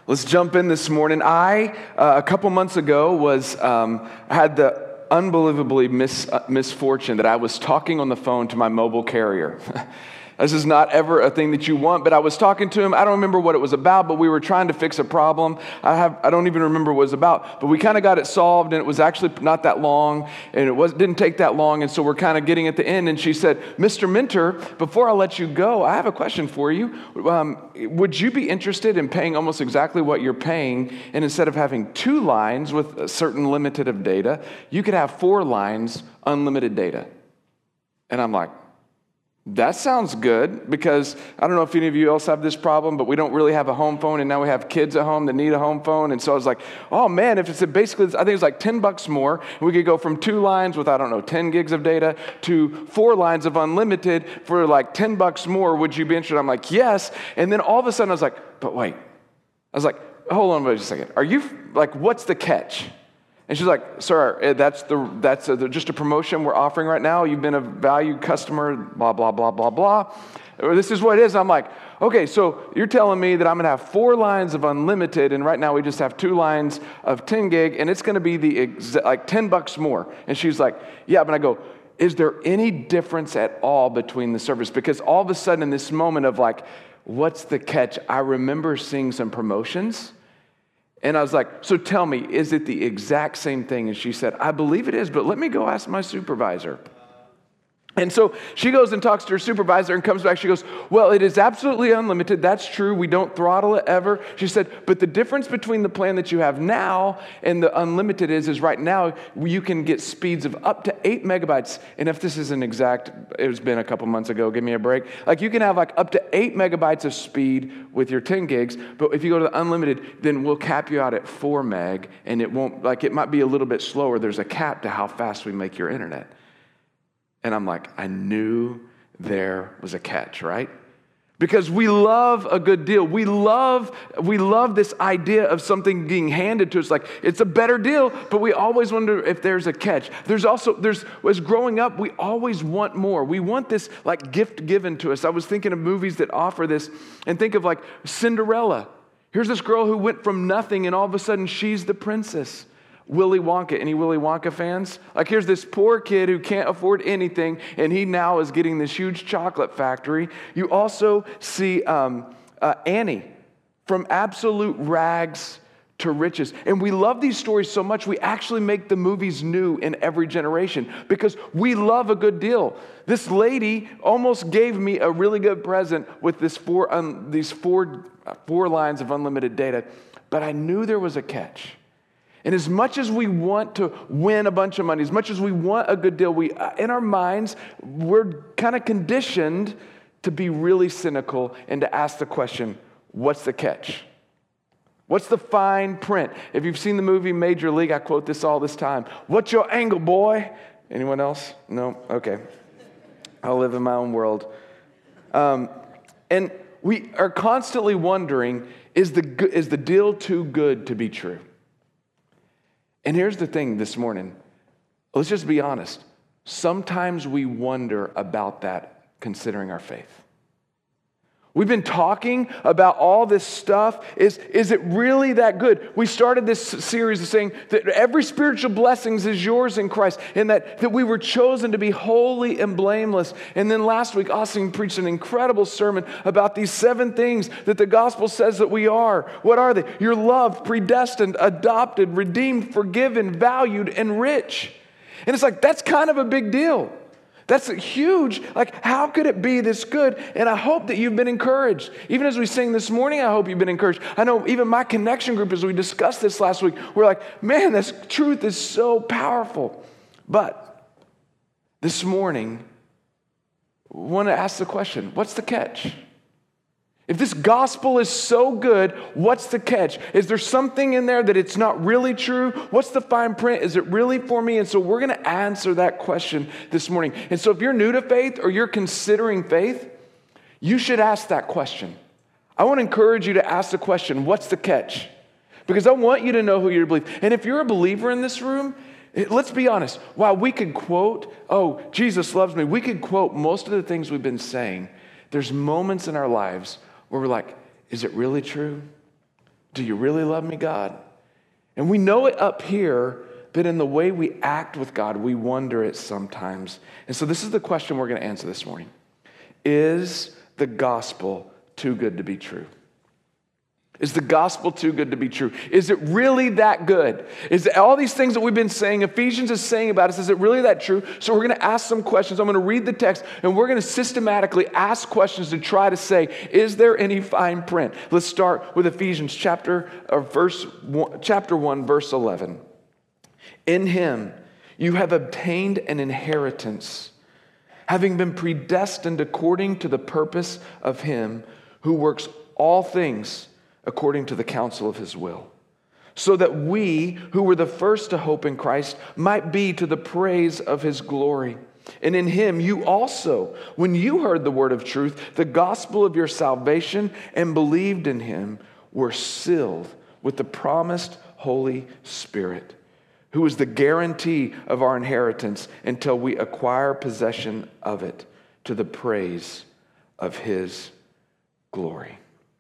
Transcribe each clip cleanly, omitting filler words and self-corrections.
Let's jump in this morning. A couple months ago, had the unbelievably misfortune that I was talking on the phone to my mobile carrier. This is not ever a thing that you want, but I was talking to him. I don't remember what it was about, but we were trying to fix a problem. I don't even remember what it was about, but we kind of got it solved, and it was actually not that long, and didn't take that long, and so we're kind of getting at the end, and she said, Mr. Minter, before I let you go, I have a question for you. Would you be interested in paying almost exactly what you're paying, and instead of having 2 lines with a certain limited of data, you could have 4 lines, unlimited data? And I'm like, that sounds good, because I don't know if any of you else have this problem, but we don't really have a home phone, and now we have kids at home that need a home phone. And so I was like, oh man, if it's basically, I think it's like $10 more, and we could go from 2 lines with, 10 gigs of data to 4 lines of unlimited for like $10 more. Would you be interested? I'm like, yes. And then all of a sudden I was like, but wait. I was like, hold on wait a second. Are you, like, what's the catch? And she's like, sir, that's just a promotion we're offering right now. You've been a valued customer, blah, blah, blah, blah, blah. This is what it is. I'm like, okay, so you're telling me that I'm going to have 4 lines of unlimited, and right now we just have 2 lines of 10 gig, and it's going to be like $10 more. And she's like, yeah, but I go, is there any difference at all between the service? Because all of a sudden in this moment of like, what's the catch? I remember seeing some promotions. And I was like, so tell me, is it the exact same thing? And she said, I believe it is, but let me go ask my supervisor. And so she goes and talks to her supervisor and comes back. She goes, well, it is absolutely unlimited. That's true. We don't throttle it ever. She said, but the difference between the plan that you have now and the unlimited is right now you can get speeds of up to 8 megabytes. And if this isn't exact, it's been a couple months ago, give me a break. Like you can have like up to 8 megabytes of speed with your 10 gigs. But if you go to the unlimited, then we'll cap you out at 4 meg. And it won't, like it might be a little bit slower. There's a cap to how fast we make your internet. And I'm like, I knew there was a catch, right? Because we love a good deal. We love this idea of something being handed to us. Like, it's a better deal, but we always wonder if there's a catch. As growing up, we always want more. We want this like gift given to us. I was thinking of movies that offer this, and think of like Cinderella. Here's this girl who went from nothing, and all of a sudden she's the princess. Willy Wonka. Any Willy Wonka fans? Like here's this poor kid who can't afford anything, and he now is getting this huge chocolate factory. You also see Annie, from absolute rags to riches. And we love these stories so much, we actually make the movies new in every generation because we love a good deal. This lady almost gave me a really good present with these four lines of unlimited data, but I knew there was a catch. And as much as we want to win a bunch of money, as much as we want a good deal, in our minds, we're kind of conditioned to be really cynical and to ask the question, what's the catch? What's the fine print? If you've seen the movie Major League, I quote this all this time. What's your angle, boy? Anyone else? No? Okay. I'll live in my own world. And we are constantly wondering, is the deal too good to be true? And here's the thing this morning. Let's just be honest. Sometimes we wonder about that considering our faith. We've been talking about all this stuff. Is it really that good? We started this series of saying that every spiritual blessing is yours in Christ, and that we were chosen to be holy and blameless. And then last week, Austin preached an incredible sermon about these 7 things that the gospel says that we are. What are they? You're loved, predestined, adopted, redeemed, forgiven, valued, and rich. And it's like, that's kind of a big deal. That's huge. Like, how could it be this good? And I hope that you've been encouraged. Even as we sing this morning, I hope you've been encouraged. I know even my connection group, as we discussed this last week, we're like, man, this truth is so powerful. But this morning, I want to ask the question, what's the catch? If this gospel is so good, what's the catch? Is there something in there that it's not really true? What's the fine print? Is it really for me? And so we're going to answer that question this morning. And so if you're new to faith or you're considering faith, you should ask that question. I want to encourage you to ask the question, what's the catch? Because I want you to know who you believe. And if you're a believer in this room, let's be honest. While we could quote, oh, Jesus loves me, we could quote most of the things we've been saying. There's moments in our lives where we're like, is it really true? Do you really love me, God? And we know it up here, but in the way we act with God, we wonder it sometimes. And so this is the question we're going to answer this morning. Is the gospel too good to be true? Is the gospel too good to be true? Is it really that good? Is all these things that we've been saying, Ephesians is saying about us, is it really that true? So we're going to ask some questions. I'm going to read the text, and we're going to systematically ask questions to try to say, is there any fine print? Let's start with Ephesians chapter 1, verse 11. In him you have obtained an inheritance, having been predestined according to the purpose of him who works all things according to the counsel of his will, so that we, who were the first to hope in Christ, might be to the praise of his glory. And in him you also, when you heard the word of truth, the gospel of your salvation, and believed in him, were sealed with the promised Holy Spirit, who is the guarantee of our inheritance until we acquire possession of it, to the praise of his glory.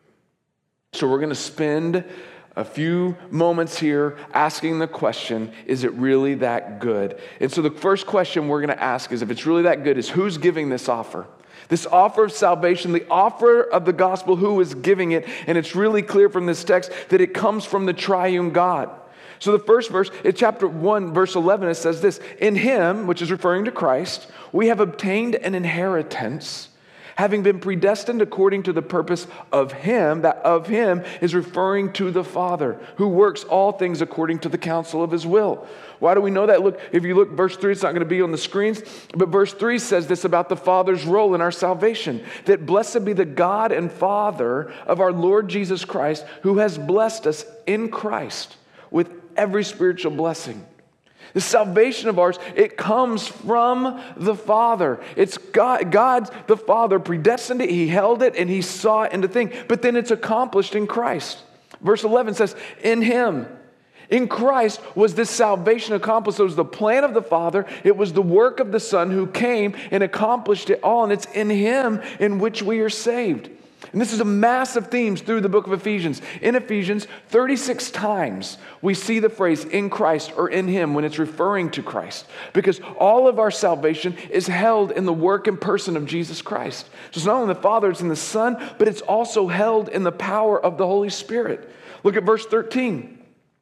So we're going to spend a few moments here asking the question, is it really that good? And so the first question we're going to ask is, if it's really that good, is who's giving this offer? This offer of salvation, the offer of the gospel, who is giving it? And it's really clear from this text that it comes from the triune God. So the first verse, in chapter 1, verse 11, it says this: in him, which is referring to Christ, we have obtained an inheritance, having been predestined according to the purpose of him. That of him is referring to the Father, who works all things according to the counsel of his will. Why do we know that? Look, if you look, verse 3, it's not going to be on the screens, but verse 3 says this about the Father's role in our salvation, that blessed be the God and Father of our Lord Jesus Christ, who has blessed us in Christ with every spiritual blessing. The salvation of ours, it comes from the Father. It's God's, the Father, predestined it. He held it and he saw it into thing. But then it's accomplished in Christ. Verse 11 says, in him, in Christ was this salvation accomplished. It was the plan of the Father. It was the work of the Son who came and accomplished it all. And it's in him in which we are saved. And this is a massive theme through the book of Ephesians. In Ephesians, 36 times we see the phrase in Christ or in him when it's referring to Christ. Because all of our salvation is held in the work and person of Jesus Christ. So it's not only the Father, it's in the Son, but it's also held in the power of the Holy Spirit. Look at verse 13.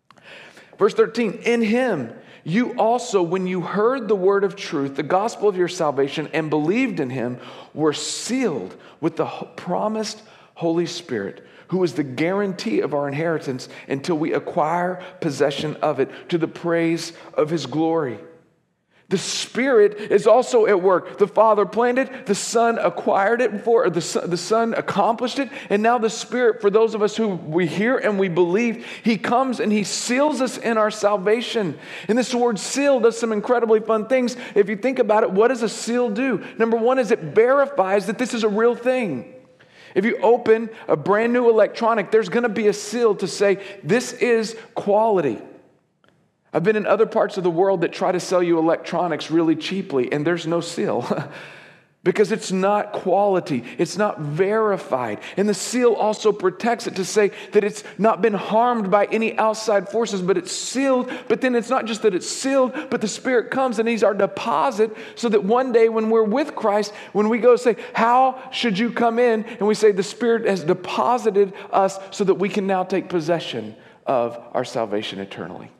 Verse 13, in him you also, when you heard the word of truth, the gospel of your salvation, and believed in him, were sealed with the promised Holy Spirit, who is the guarantee of our inheritance until we acquire possession of it, to the praise of his glory. The Spirit is also at work. The Father planned it, the Son acquired it before, or the Son accomplished it, and now the Spirit, for those of us who we hear and we believe, he comes and he seals us in our salvation. And this word seal does some incredibly fun things. If you think about it, what does a seal do? Number one is it verifies that this is a real thing. If you open a brand new electronic, there's going to be a seal to say, this is quality. I've been in other parts of the world that try to sell you electronics really cheaply, and there's no seal because it's not quality. It's not verified. And the seal also protects it to say that it's not been harmed by any outside forces, but it's sealed. But then it's not just that it's sealed, but the Spirit comes and he's our deposit so that one day when we're with Christ, when we go say, how should you come in? And we say the Spirit has deposited us so that we can now take possession of our salvation eternally.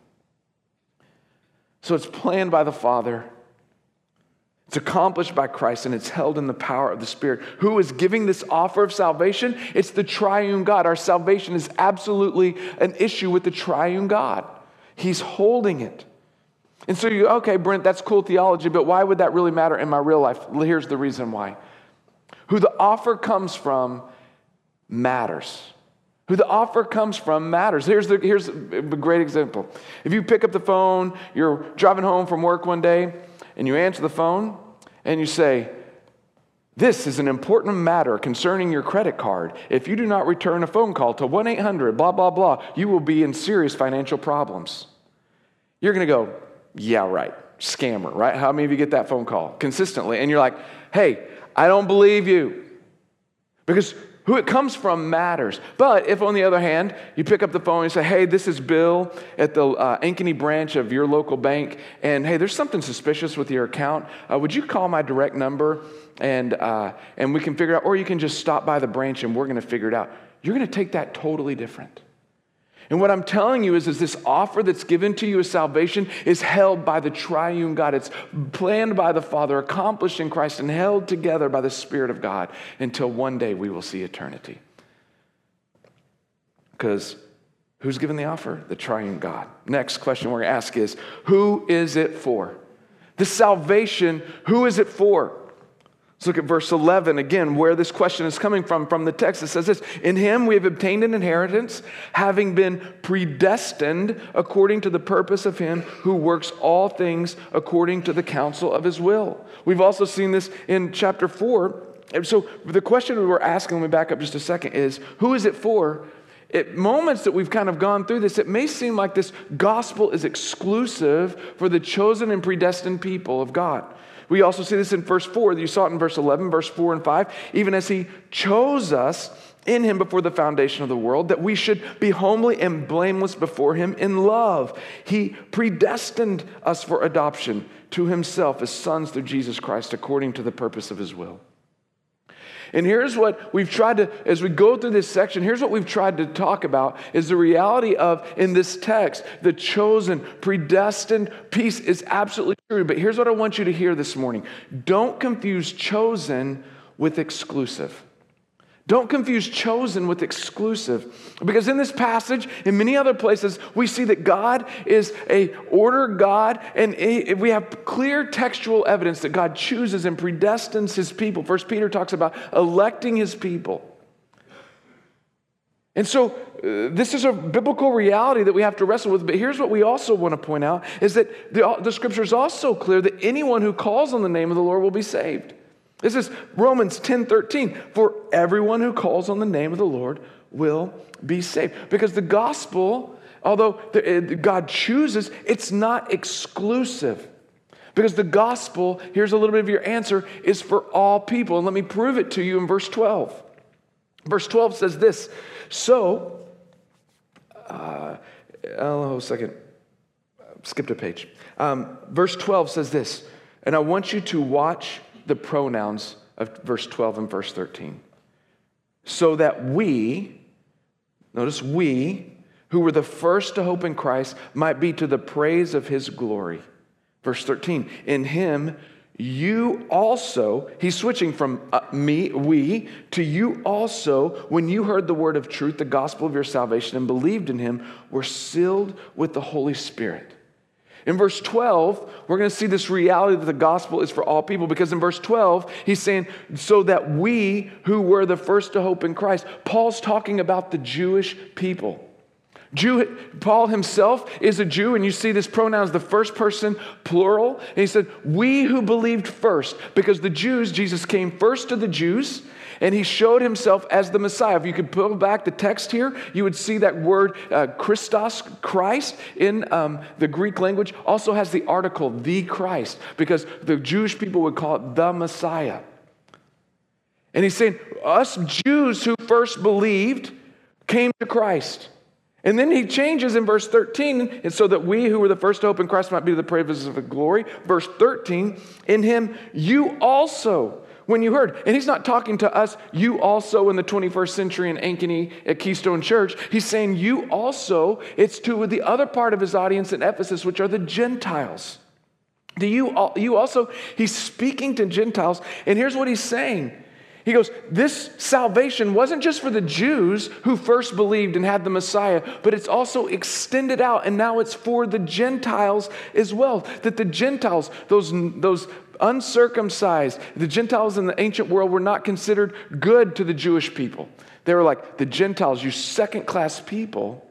So it's planned by the Father, it's accomplished by Christ, and it's held in the power of the Spirit. Who is giving this offer of salvation? It's the triune God. Our salvation is absolutely an issue with the triune God. He's holding it. And so you, okay, Brent, that's cool theology, but why would that really matter in my real life? Here's the reason why. Who the offer comes from matters. Who the offer comes from matters. Here's a great example. If you pick up the phone, you're driving home from work one day, and you answer the phone, and you say, this is an important matter concerning your credit card. If you do not return a phone call to 1-800, blah, blah, blah, you will be in serious financial problems. You're going to go, yeah, right, scammer, right? How many of you get that phone call consistently? And you're like, hey, I don't believe you. Because Who it comes from matters. But if, on the other hand, you pick up the phone and say, hey, this is Bill at the Ankeny branch of your local bank, and hey, there's something suspicious with your account. Would you call my direct number and we can figure it out, or you can just stop by the branch and we're going to figure it out. You're going to take that totally different. And what I'm telling you is this offer that's given to you as salvation is held by the triune God. It's planned by the Father, accomplished in Christ, and held together by the Spirit of God until one day we will see eternity. Because who's given the offer? The triune God. Next question we're going to ask is, who is it for? The salvation, who is it for? Let's look at verse 11 again, where this question is coming from the text. It says this, in him we have obtained an inheritance, having been predestined according to the purpose of him who works all things according to the counsel of his will. We've also seen this in chapter 4. And so the question we were asking, let me back up just a second, is who is it for? At moments that we've kind of gone through this, it may seem like this gospel is exclusive for the chosen and predestined people of God. We also see this in verse 4. You saw it in verse 11, verse 4 and 5. Even as he chose us in him before the foundation of the world, that we should be homely and blameless before him in love. He predestined us for adoption to himself as sons through Jesus Christ, according to the purpose of his will. And here's what we've tried to, as we go through this section, here's what we've tried to talk about is the reality of, in this text, the chosen, predestined piece is absolutely true. But here's what I want you to hear this morning. Don't confuse chosen with exclusive. Don't confuse chosen with exclusive. Because in this passage, in many other places, we see that God is an order God, and we have clear textual evidence that God chooses and predestines his people. 1 Peter talks about electing his people. And so this is a biblical reality that we have to wrestle with. But here's what we also want to point out, is that the scripture is also clear that anyone who calls on the name of the Lord will be saved. This is Romans 10:13. For everyone who calls on the name of the Lord will be saved. Because the gospel, although God chooses, it's not exclusive. Because the gospel, here's a little bit of your answer, is for all people. And let me prove it to you in verse 12. Verse 12 says this. So, skipped a page. Verse 12 says this. And I want you to watch the pronouns of verse 12 and verse 13. So that we, notice we, who were the first to hope in Christ, might be to the praise of his glory. Verse 13, in him you also, he's switching from we, to you also, when you heard the word of truth, the gospel of your salvation, and believed in him, were sealed with the Holy Spirit. In verse 12, we're going to see this reality that the gospel is for all people, because in verse 12, he's saying, so that we who were the first to hope in Christ. Paul's talking about the Jewish people. Paul himself is a Jew, and you see this pronoun as the first person plural. And he said, we who believed first, because the Jews, Jesus came first to the Jews, and he showed himself as the Messiah. If you could pull back the text here, you would see that word Christos, Christ, in the Greek language also has the article, the Christ, because the Jewish people would call it the Messiah. And he's saying, us Jews who first believed came to Christ. And then he changes in verse 13, and so that we who were the first to hope in Christ might be to the praise of his glory. Verse 13, in him you also, when you heard, and he's not talking to us, you also in the 21st century in Ankeny at Keystone Church. He's saying you also, it's to the other part of his audience in Ephesus, which are the Gentiles. You also, he's speaking to Gentiles, and here's what he's saying. He goes, this salvation wasn't just for the Jews who first believed and had the Messiah, but it's also extended out, and now it's for the Gentiles as well. That the Gentiles, those uncircumcised, the Gentiles in the ancient world were not considered good to the Jewish people. They were like, the Gentiles, you second-class people,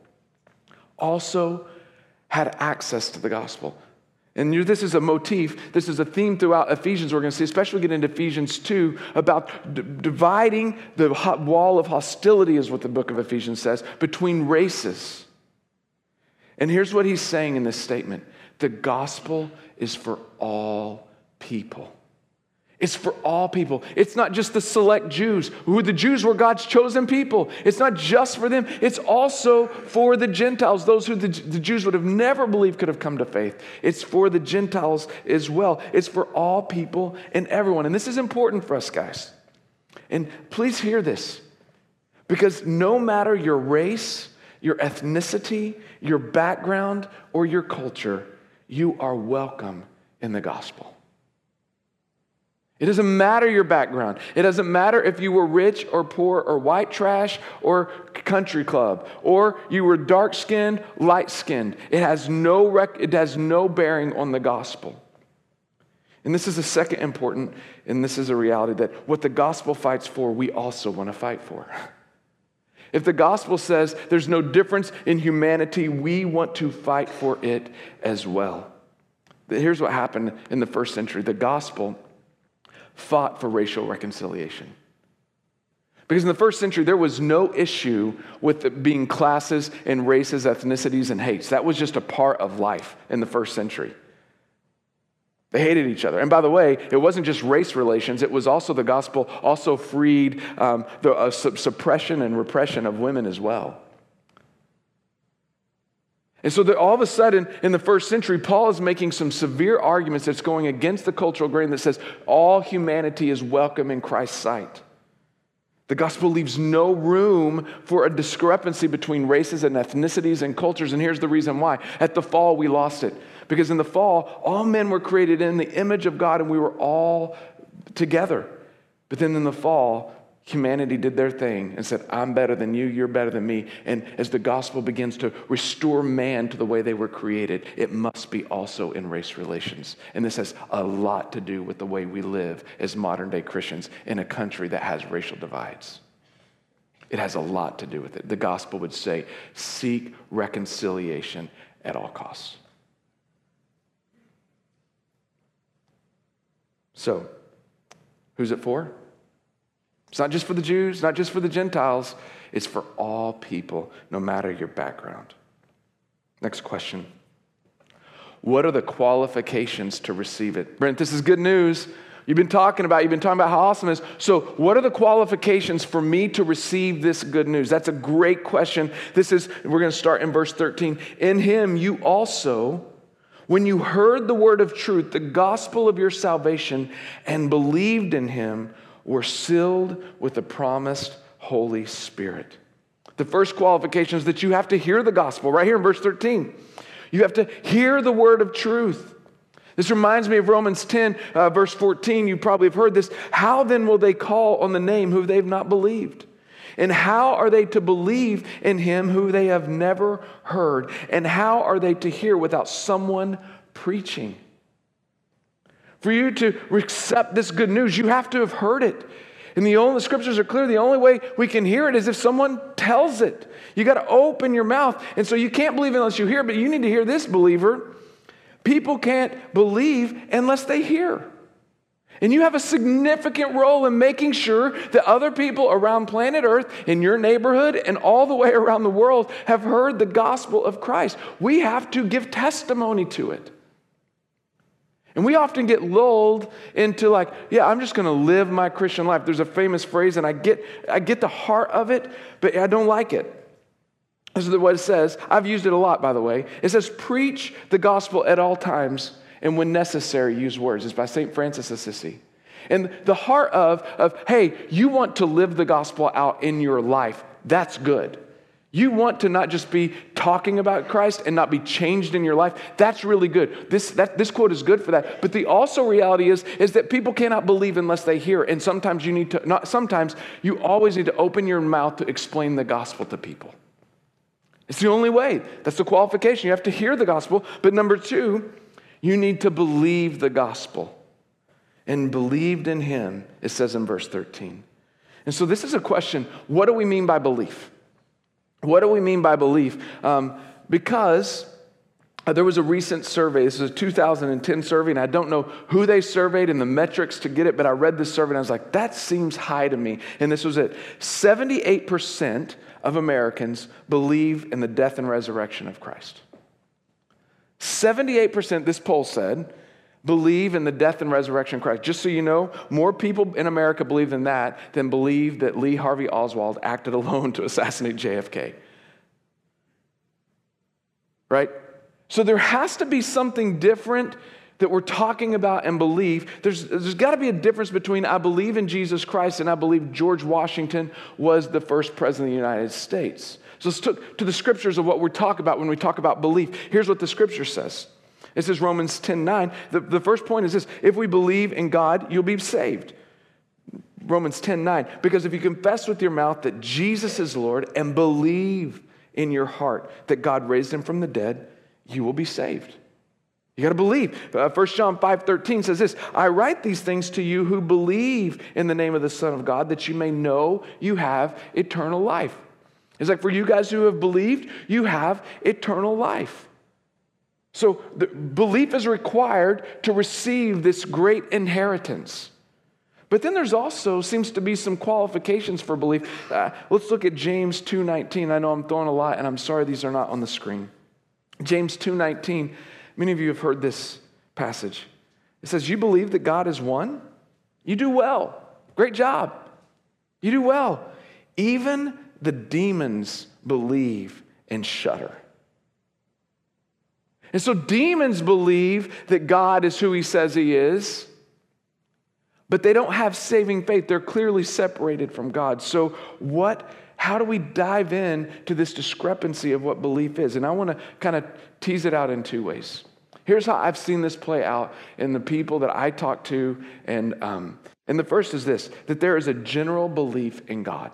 also had access to the gospel. And this is a motif, this is a theme throughout Ephesians we're going to see, especially get into Ephesians 2, about dividing the wall of hostility, is what the book of Ephesians says, between races. And here's what he's saying in this statement. The gospel is for all people. It's for all people. It's not just the select Jews. The Jews were God's chosen people. It's not just for them. It's also for the Gentiles, those who the Jews would have never believed could have come to faith. It's for the Gentiles as well. It's for all people and everyone. And this is important for us, guys. And please hear this, because no matter your race, your ethnicity, your background, or your culture, you are welcome in the gospel. It doesn't matter your background. It doesn't matter if you were rich or poor or white trash or country club, or you were dark-skinned, light-skinned. It has no bearing on the gospel. And this is the second important, and this is a reality, that what the gospel fights for, we also want to fight for. If the gospel says there's no difference in humanity, we want to fight for it as well. Here's what happened in the first century. The gospel fought for racial reconciliation. Because in the first century, there was no issue with it being classes and races, ethnicities, and hates. That was just a part of life in the first century. They hated each other. And by the way, it wasn't just race relations. It was also the gospel also freed the suppression and repression of women as well. And so that all of a sudden, in the first century, Paul is making some severe arguments that's going against the cultural grain that says all humanity is welcome in Christ's sight. The gospel leaves no room for a discrepancy between races and ethnicities and cultures, and here's the reason why. At the fall, we lost it. Because in the fall, all men were created in the image of God, and we were all together. But then in the fall, humanity did their thing and said, I'm better than you, you're better than me. And as the gospel begins to restore man to the way they were created, it must be also in race relations. And this has a lot to do with the way we live as modern day Christians in a country that has racial divides. It has a lot to do with it. The gospel would say, seek reconciliation at all costs. So, who's it for? It's not just for the Jews, not just for the Gentiles. It's for all people, no matter your background. Next question. What are the qualifications to receive it? Brent, this is good news. You've been talking about how awesome it is. So what are the qualifications for me to receive this good news? That's a great question. We're going to start in verse 13. In him you also, when you heard the word of truth, the gospel of your salvation, and believed in him, were sealed with the promised Holy Spirit. The first qualification is that you have to hear the gospel, right here in verse 13. You have to hear the word of truth. This reminds me of Romans 10, verse 14. You probably have heard this. How then will they call on the name who they've not believed? And how are they to believe in him who they have never heard? And how are they to hear without someone preaching? For you to accept this good news, you have to have heard it. And the scriptures are clear. The only way we can hear it is if someone tells it. You got to open your mouth. And so you can't believe unless you hear, but you need to hear this, believer. People can't believe unless they hear. And you have a significant role in making sure that other people around planet Earth, in your neighborhood, and all the way around the world have heard the gospel of Christ. We have to give testimony to it. And we often get lulled into I'm just going to live my Christian life. There's a famous phrase, and I get the heart of it, but I don't like it. This is what it says. I've used it a lot, by the way. It says, preach the gospel at all times, and when necessary, use words. It's by St. Francis Assisi. And the heart of, hey, you want to live the gospel out in your life. That's good. You want to not just be talking about Christ and not be changed in your life. That's really good. This quote is good for that. But the also reality is that people cannot believe unless they hear. And sometimes you always need to open your mouth to explain the gospel to people. It's the only way. That's the qualification. You have to hear the gospel. But number two, you need to believe the gospel. And believed in him, it says in verse 13. And so this is a question. What do we mean by belief? What do we mean by belief? Because there was a recent survey. This is a 2010 survey, and I don't know who they surveyed and the metrics to get it, but I read this survey, and I was like, that seems high to me. And this was it. 78% of Americans believe in the death and resurrection of Christ. 78%, this poll said, believe in the death and resurrection of Christ. Just so you know, more people in America believe in that than believe that Lee Harvey Oswald acted alone to assassinate JFK. Right? So there has to be something different that we're talking about and believe. There's got to be a difference between I believe in Jesus Christ and I believe George Washington was the first president of the United States. So let's look to the scriptures of what we talk about when we talk about belief. Here's what the scripture says. It says Romans 10:9. The first point is this: if we believe in God, you'll be saved. Romans 10:9. Because if you confess with your mouth that Jesus is Lord and believe in your heart that God raised him from the dead, you will be saved. You got to believe. 1 John 5:13 says this: I write these things to you who believe in the name of the Son of God, that you may know you have eternal life. It's like for you guys who have believed, you have eternal life. So the belief is required to receive this great inheritance. But then there's also seems to be some qualifications for belief. Let's look at James 2:19. I know I'm throwing a lot, and I'm sorry these are not on the screen. James 2:19. Many of you have heard this passage. It says, you believe that God is one? You do well. Great job. You do well. Even the demons believe and shudder. And so demons believe that God is who he says he is, but they don't have saving faith. They're clearly separated from God. So how do we dive in to this discrepancy of what belief is? And I want to kind of tease it out in two ways. Here's how I've seen this play out in the people that I talk to. And the first is this, that there is a general belief in God.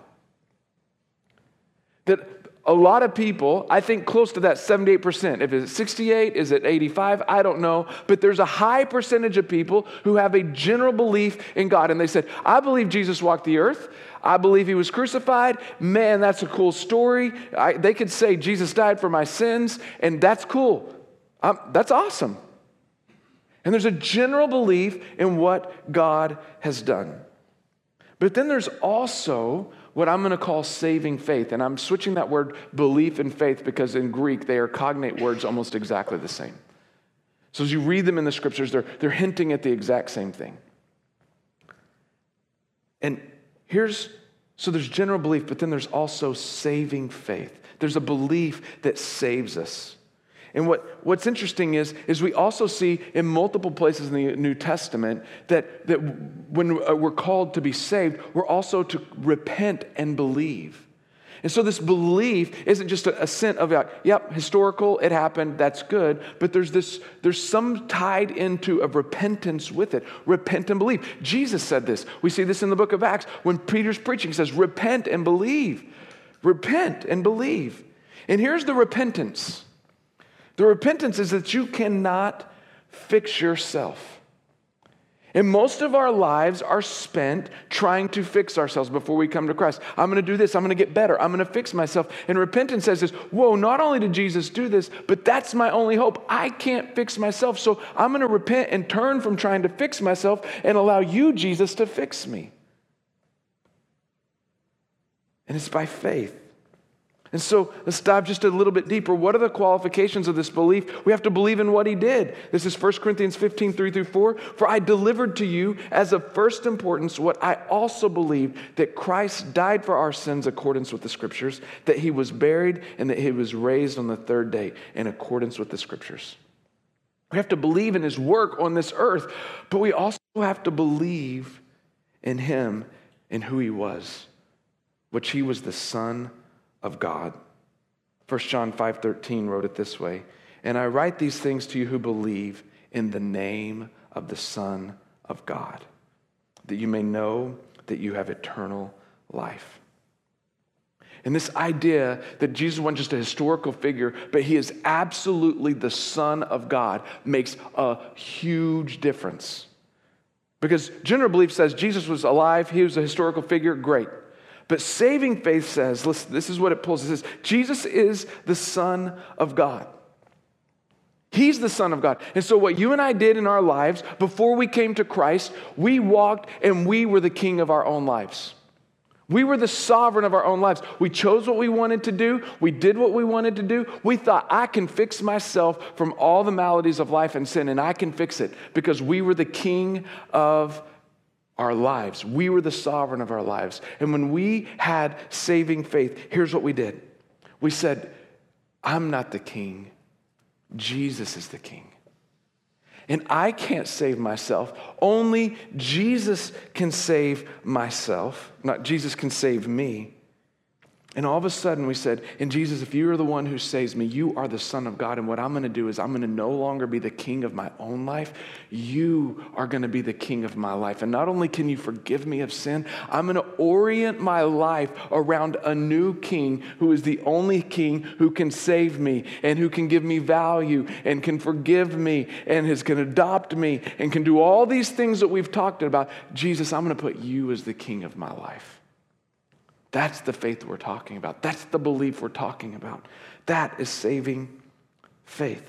That a lot of people, I think close to that 78%. If it's 68, is it 85? I don't know. But there's a high percentage of people who have a general belief in God. And they said, I believe Jesus walked the earth. I believe he was crucified. Man, that's a cool story. They could say Jesus died for my sins, and that's cool. That's awesome. And there's a general belief in what God has done. But then there's also what I'm going to call saving faith. And I'm switching that word belief and faith because in Greek, they are cognate words almost exactly the same. So as you read them in the scriptures, they're hinting at the exact same thing. And so there's general belief, but then there's also saving faith. There's a belief that saves us. And what's interesting is we also see in multiple places in the New Testament that when we're called to be saved, we're also to repent and believe. And so this belief isn't just a assent of like, yep, historical, it happened, that's good. But there's some tied into a repentance with it. Repent and believe. Jesus said this. We see this in the book of Acts. When Peter's preaching, he says, repent and believe. Repent and believe. And here's the repentance. The repentance is that you cannot fix yourself. And most of our lives are spent trying to fix ourselves before we come to Christ. I'm going to do this. I'm going to get better. I'm going to fix myself. And repentance says this, whoa, not only did Jesus do this, but that's my only hope. I can't fix myself. So I'm going to repent and turn from trying to fix myself and allow you, Jesus, to fix me. And it's by faith. And so let's dive just a little bit deeper. What are the qualifications of this belief? We have to believe in what he did. This is 1 Corinthians 15, 3-4. For I delivered to you as of first importance what I also believed, that Christ died for our sins accordance with the scriptures, that he was buried, and that he was raised on the third day in accordance with the scriptures. We have to believe in his work on this earth, but we also have to believe in him and who he was, which he was the Son of God. 1 John 5:13 wrote it this way, and I write these things to you who believe in the name of the Son of God, that you may know that you have eternal life. And this idea that Jesus wasn't just a historical figure, but he is absolutely the Son of God makes a huge difference. Because general belief says Jesus was alive, he was a historical figure, great. But saving faith says, listen, this is what it pulls. It says, Jesus is the Son of God. He's the Son of God. And so what you and I did in our lives before we came to Christ, we walked and we were the king of our own lives. We were the sovereign of our own lives. We chose what we wanted to do. We did what we wanted to do. We thought, I can fix myself from all the maladies of life and sin, and I can fix it because we were the king of our lives. We were the sovereign of our lives. And when we had saving faith, here's what we did. We said, I'm not the king. Jesus is the king. And I can't save myself. Only Jesus can save myself. Not Jesus can save me. And all of a sudden we said, and Jesus, if you are the one who saves me, you are the Son of God. And what I'm going to do is I'm going to no longer be the king of my own life. You are going to be the king of my life. And not only can you forgive me of sin, I'm going to orient my life around a new king who is the only king who can save me and who can give me value and can forgive me and can adopt me and can do all these things that we've talked about. Jesus, I'm going to put you as the king of my life. That's the faith we're talking about. That's the belief we're talking about. That is saving faith.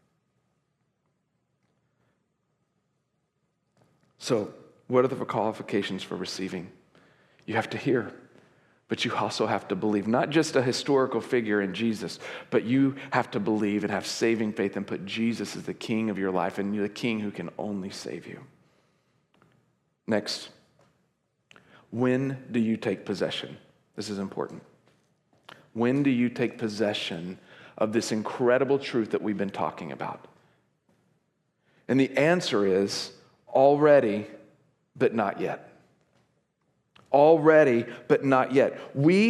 So, what are the qualifications for receiving? You have to hear, but you also have to believe. Not just a historical figure in Jesus, but you have to believe and have saving faith and put Jesus as the king of your life and you're the king who can only save you. Next, when do you take possession? This is important. When do you take possession of this incredible truth that we've been talking about? And the answer is already, but not yet. Already, but not yet. We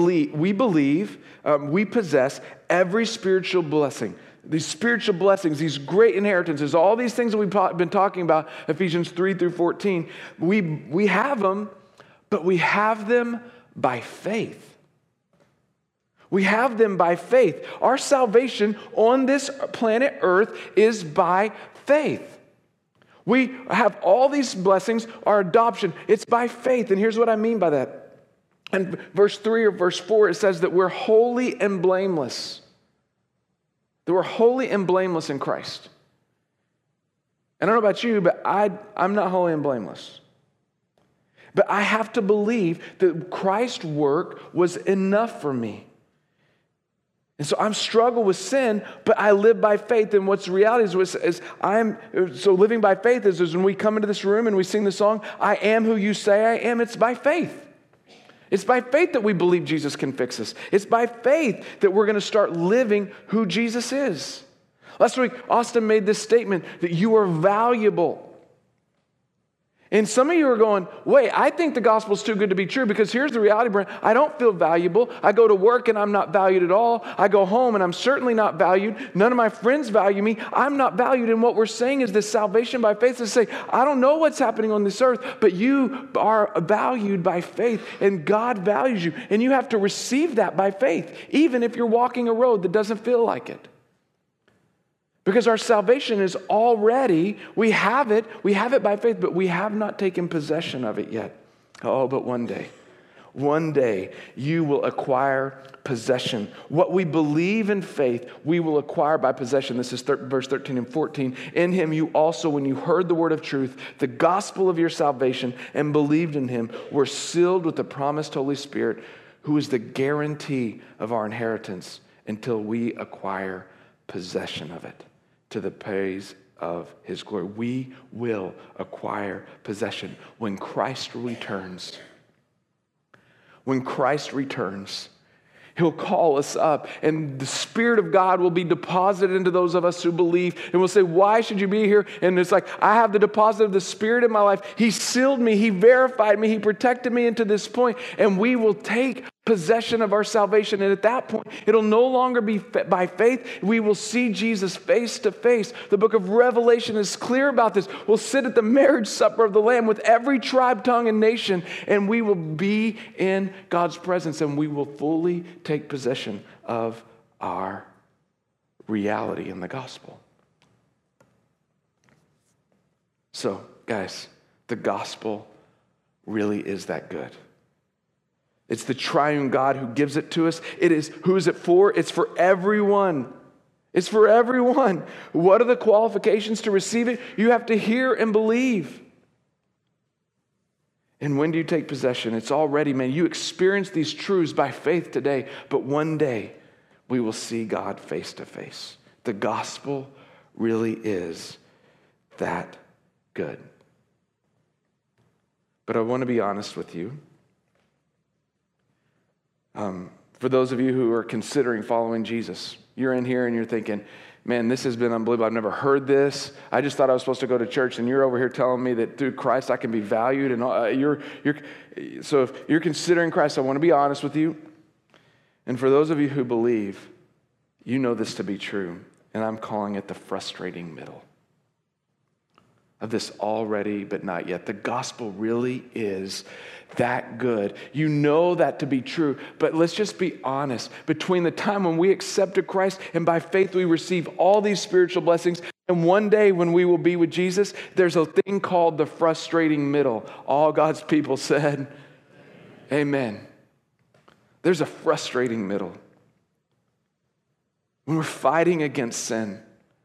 possess every spiritual blessing. These spiritual blessings, these great inheritances, all these things that we've been talking about, Ephesians 3 through 14, we have them, but we have them by faith. We have them by faith. Our salvation on this planet Earth is by faith. We have all these blessings, our adoption, it's by faith. And here's what I mean by that. In verse 3 or verse 4, it says that we're holy and blameless. That we're holy and blameless in Christ. I don't know about you, but I'm not holy and blameless. But I have to believe that Christ's work was enough for me. And so I'm struggling with sin, but I live by faith. And what's the reality is living by faith is when we come into this room and we sing the song, I am who you say I am, it's by faith. It's by faith that we believe Jesus can fix us. It's by faith that we're going to start living who Jesus is. Last week, Austin made this statement that you are valuable. And some of you are going, wait, I think the gospel's too good to be true because here's the reality, Brent. I don't feel valuable. I go to work and I'm not valued at all. I go home and I'm certainly not valued. None of my friends value me. I'm not valued. And what we're saying is this salvation by faith is to say, I don't know what's happening on this earth, but you are valued by faith and God values you. And you have to receive that by faith, even if you're walking a road that doesn't feel like it. Because our salvation is already, we have it by faith, but we have not taken possession of it yet. Oh, but one day you will acquire possession. What we believe in faith, we will acquire by possession. This is verse 13 and 14. In him you also, when you heard the word of truth, the gospel of your salvation, and believed in him, were sealed with the promised Holy Spirit, who is the guarantee of our inheritance until we acquire possession of it, to the praise of his glory. We will acquire possession when Christ returns. When Christ returns, he'll call us up, and the Spirit of God will be deposited into those of us who believe, and we'll say, why should you be here? And it's like, I have the deposit of the Spirit in my life. He sealed me, he verified me, he protected me into this point, and we will take possession of our salvation. And at that point, it'll no longer be by faith. We will see Jesus face to face. The book of Revelation is clear about this. We'll sit at the marriage supper of the Lamb with every tribe, tongue, and nation, and we will be in God's presence, and we will fully take possession of our reality in the gospel. So, guys, the gospel really is that good. It's the triune God who gives it to us. Who is it for? It's for everyone. It's for everyone. What are the qualifications to receive it? You have to hear and believe. And when do you take possession? It's already, man. You experience these truths by faith today, but one day we will see God face to face. The gospel really is that good. But I want to be honest with you. For those of you who are considering following Jesus, you're in here and you're thinking, man, this has been unbelievable. I've never heard this. I just thought I was supposed to go to church, and you're over here telling me that through Christ I can be valued. And so if you're considering Christ, I want to be honest with you. And for those of you who believe, you know this to be true, and I'm calling it the frustrating middle of this already but not yet. The gospel really is that good. You know that to be true, but let's just be honest. Between the time when we accepted Christ and by faith we receive all these spiritual blessings, and one day when we will be with Jesus, there's a thing called the frustrating middle. All God's people said, amen. There's a frustrating middle. When we're fighting against sin,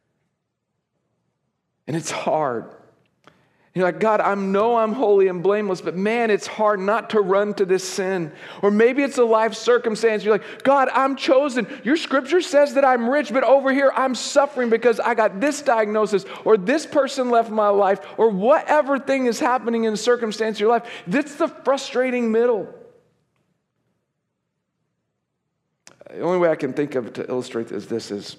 and it's hard. You're like, God, I know I'm holy and blameless, but man, it's hard not to run to this sin. Or maybe it's a life circumstance. You're like, God, I'm chosen. Your scripture says that I'm rich, but over here I'm suffering because I got this diagnosis, or this person left my life, or whatever thing is happening in the circumstance of your life. That's the frustrating middle. The only way I can think of to illustrate this is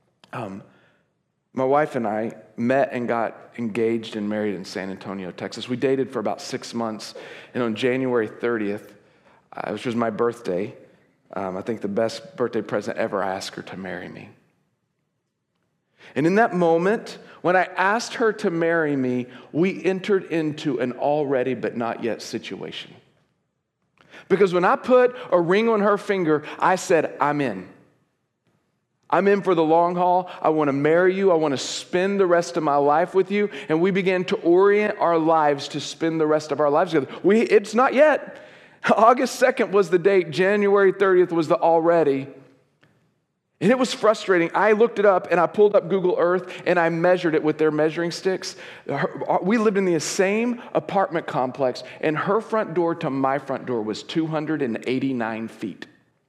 my wife and I met and got engaged and married in San Antonio, Texas. We dated for about 6 months, and on January 30th, which was my birthday, I think the best birthday present ever, I asked her to marry me. And in that moment, when I asked her to marry me, we entered into an already but not yet situation. Because when I put a ring on her finger, I said, I'm in. I'm in for the long haul. I want to marry you. I want to spend the rest of my life with you. And we began to orient our lives to spend the rest of our lives together. It's not yet. August 2nd was the date. January 30th was the already. And it was frustrating. I looked it up and I pulled up Google Earth and I measured it with their measuring sticks. We lived in the same apartment complex, and her front door to my front door was 289 feet.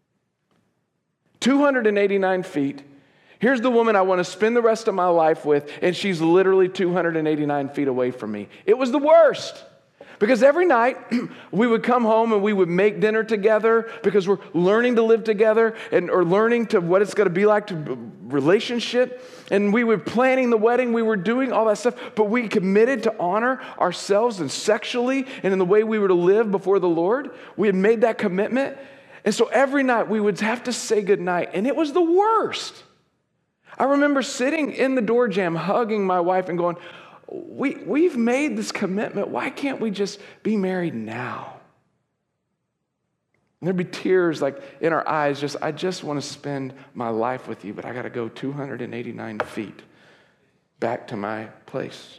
289 feet. Here's the woman I want to spend the rest of my life with, and she's literally 289 feet away from me. It was the worst. Because every night we would come home and we would make dinner together because we're learning to live together or learning to what it's going to be like to relationship. And we were planning the wedding. We were doing all that stuff. But we committed to honor ourselves and sexually and in the way we were to live before the Lord. We had made that commitment. And so every night we would have to say goodnight. And it was the worst. I remember sitting in the door jamb, hugging my wife and going, We've made this commitment. Why can't we just be married now? And there'd be tears like in our eyes. I just want to spend my life with you, but I got to go 289 feet back to my place.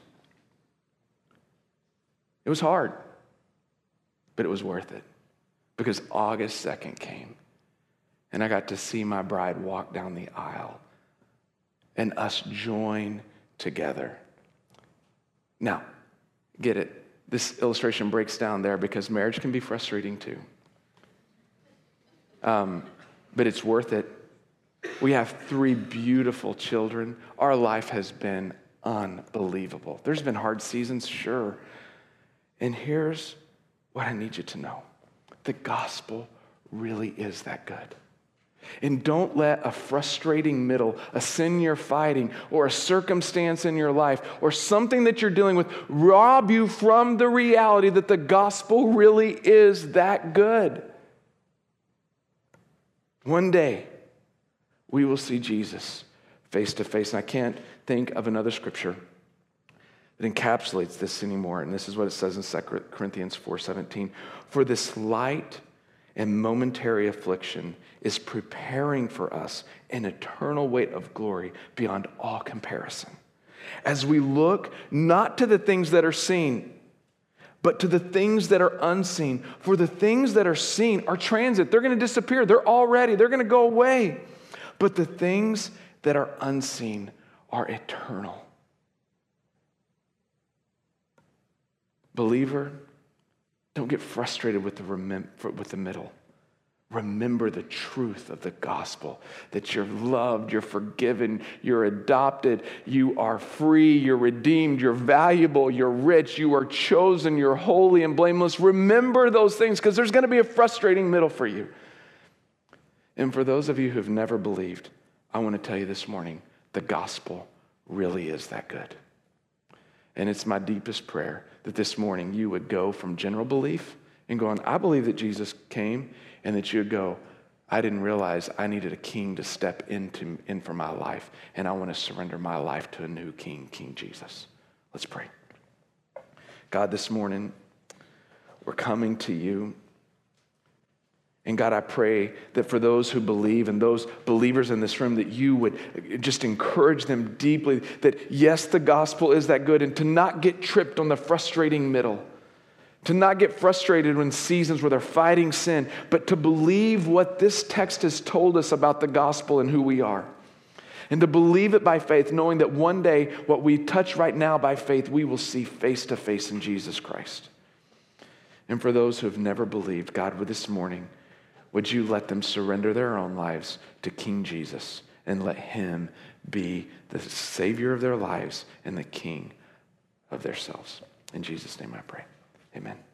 It was hard, but it was worth it because August 2nd came and I got to see my bride walk down the aisle and us join together. Now, get it. This illustration breaks down there because marriage can be frustrating too. But it's worth it. We have 3 beautiful children. Our life has been unbelievable. There's been hard seasons, sure. And here's what I need you to know. The gospel really is that good. And don't let a frustrating middle, a sin you're fighting, or a circumstance in your life, or something that you're dealing with rob you from the reality that the gospel really is that good. One day, we will see Jesus face to face. And I can't think of another scripture that encapsulates this anymore. And this is what it says in 2 Corinthians 4:17. For this light and momentary affliction is preparing for us an eternal weight of glory beyond all comparison. As we look not to the things that are seen, but to the things that are unseen. For the things that are seen are transient. They're going to disappear. They're going to go away. But the things that are unseen are eternal. Believer, Don't get frustrated with the middle. Remember the truth of the gospel, that you're loved, you're forgiven, you're adopted, you are free, you're redeemed, you're valuable, you're rich, you are chosen, you're holy and blameless. Remember those things, because there's going to be a frustrating middle for you. And for those of you who have never believed, I want to tell you this morning, the gospel really is that good. And it's my deepest prayer that this morning you would go from general belief and going, I believe that Jesus came, and that you would go, I didn't realize I needed a king to step in for my life, and I want to surrender my life to a new king, King Jesus. Let's pray. God, this morning, we're coming to you. And God, I pray that for those who believe and those believers in this room, that you would just encourage them deeply that yes, the gospel is that good, and to not get tripped on the frustrating middle, to not get frustrated in seasons where they're fighting sin, but to believe what this text has told us about the gospel and who we are. And to believe it by faith, knowing that one day what we touch right now by faith, we will see face to face in Jesus Christ. And for those who have never believed, God, this morning, would you let them surrender their own lives to King Jesus and let him be the Savior of their lives and the King of themselves. In Jesus' name I pray. Amen.